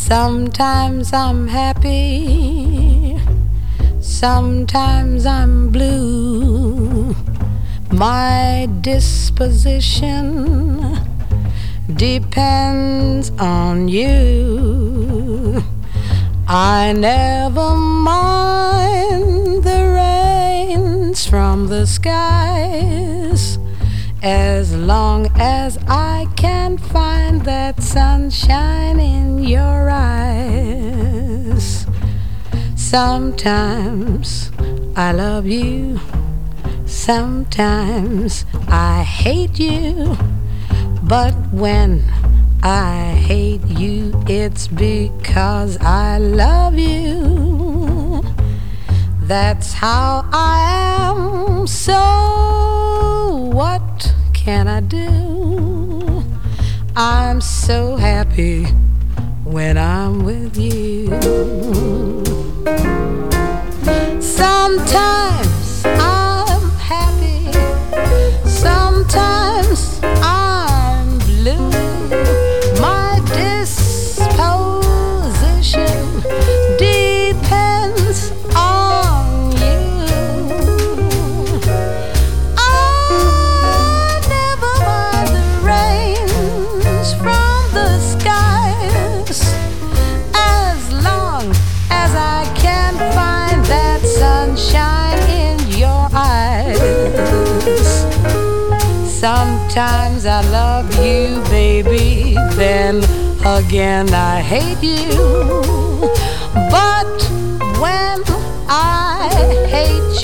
Sometimes I'm happy, sometimes I'm blue. My disposition depends on you. I never mind the rains from the skies, as long as I can find that sunshine in your eyes. Sometimes I love you, sometimes I hate you, but when I hate you, it's because I love you. That's how I am, so what can I do? I'm so happy when I'm with you. Sometimes I'm happy, sometimes I'm blue. My disposition depends on you. I never mind the rains from the skies, as long as I can find that sunshine in your eyes. Sometimes I love you, baby, then again I hate you. But when I hate